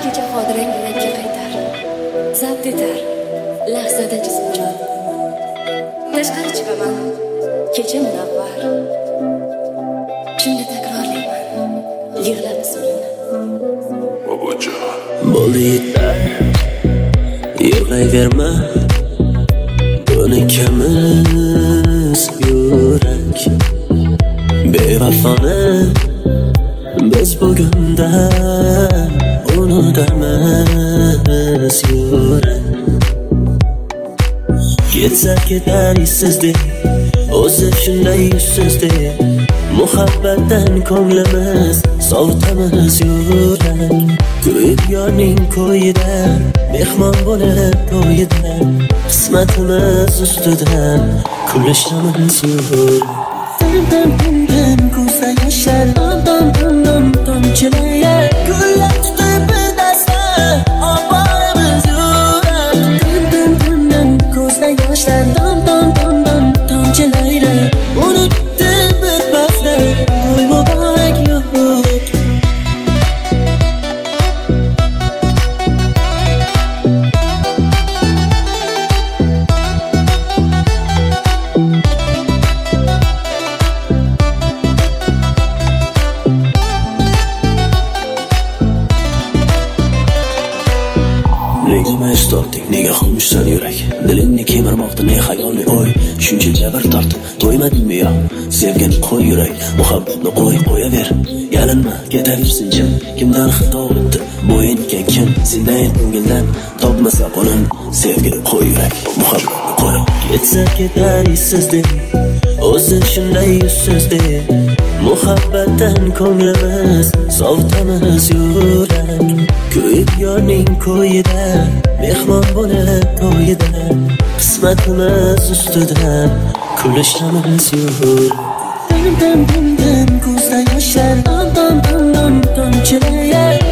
kecha xotirang yuragga qaytar, zabt etar lahzada jism jon. Tashqari chiqaman kecha munavvar, shunda takrorlayman yig'lab ismingni. Bobojon bo'ldi yetar, yig'layverma, buni ikamiz yurak bevafoni biz bugundan unutamiz yurak. Ketsa ketar izsizlik, o'zi shunday yuzsizlik, muhabbatdan ko'nglimiz sovutamiz yurak. Kuyib yorning ko'yida, mehmon bo'lib to'yida, qismatimiz ustidan kulishamiz yurak. Dam ko'zda yoshlar, dam tomchilayar, gullar tutib dasta oboramiz yurak. Dam ko'zda yoshlar, dam tomchilayar, unutdi bir bahsda to'y muborak yo'q. Nega mayiz tortding, nega xomishsan yurak? Dilingni kemirmoqda ne xayolli o'y, shuncha jabr tortib to'ymadingmi yo? Sevgani qo'y yurak, muhabbatni qo'yaver. Yalinma, ketaversin jim, kimdan xato o'tdi? Bo'yingan kim? Sendan ko'ngildan topmasa qo'lim, sevgini qo'y yurak, muhabbatni qo'y. Ketsa ketar izsizlik, o'zi shunday yuzsizlik, muhabbatdan ko'nglimiz sovutamiz yurak. Kuyib yorning ko'yida, mehmon bo'lib to'yida, qismatimiz ustidan kulishamiz yurak. Dam ko'zda yoshlar, dam tomchilayar,